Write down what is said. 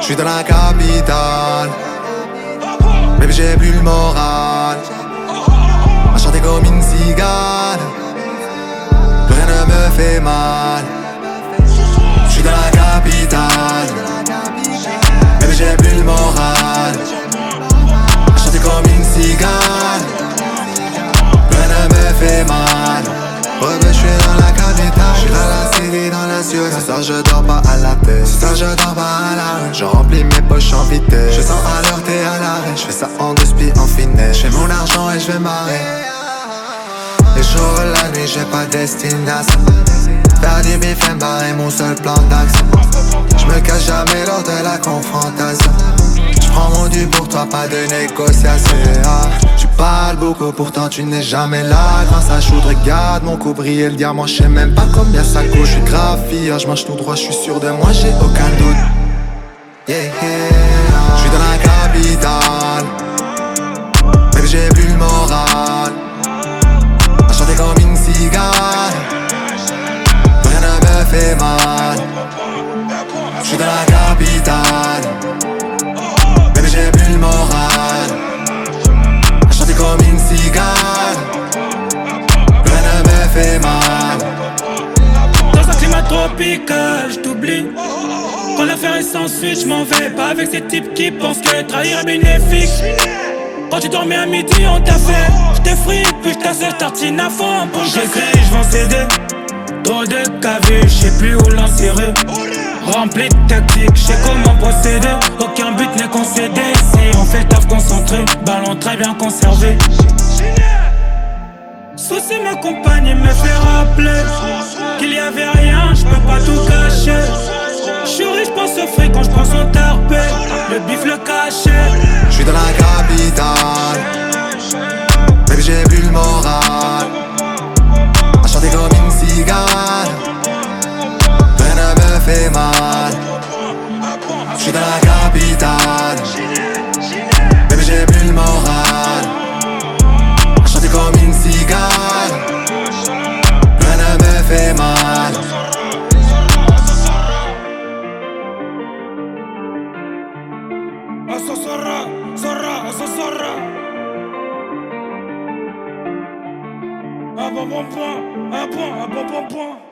J'suis dans la capitale, baby j'ai plus le moral. À chanter comme une cigale, plus rien ne me fait mal. J'suis dans la capitale, baby j'ai plus le moral. À chanter comme une cigale, plus rien ne me fait mal. Ouais, ben j'suis dans la capitale, j'suis dans la cité, dans la ciudad. C'est ça, je dors pas à la tête, c'est ça, je dors pas à la rue. Je remplis mes poches en vitesse, je sens à l'heure, t'es à l'arrêt. J'fais ça en deux spies, en finesse. J'fais mon argent et j'vais marrer. Les jours et la nuit, j'ai pas de destination. Faire du bif et barrer mon seul plan d'action. J'me cache jamais lors de la confrontation. J'prends mon dû pour toi, pas de négociation. Tu parles beaucoup, pourtant tu n'es jamais là. Quand ça shoot, regarde mon coup briller le diamant. J'sais même pas combien ça coûte. J'suis grave fier, j'marche tout droit, j'suis sûr de moi, j'ai aucun doute. Yeah, yeah. J'suis dans la capitale, baby j'ai plus le moral. À chanter comme une cigale, rien ne me fait mal. J'suis dans la capitale, baby j'ai plus le moral. À chanter comme une cigale, rien ne me fait mal. Dans un climat tropical, j't'oublie. Quand l'affaire est sans suite, j'm'en vais pas avec ces types qui pensent que trahir est bénéfique. Quand tu dormais à midi, on t'a fait. J't'effrite, puis j'tassèche tartine à fond pour j'écris, j'vends céder. Trop de KV, j'sais plus où l'enserrer. Rempli de tactiques, j'sais comment procéder. Aucun but n'est concédé. Si on fait taf concentré, ballon très bien conservé. Souci m'accompagne et me fait rappeler qu'il y avait rien, j'peux pas tout cacher. J'suis riche, j'pense au fric quand j'prends son tarpé. Le bif le cachet. J'suis dans la capitale, baby j'ai plus le moral. À chanter comme une cigale, rien ne me fait mal. J'suis dans la capitale, baby j'ai plus le moral. À chanter comme une cigale, rien ne me fait mal. Zorra. Un bon point.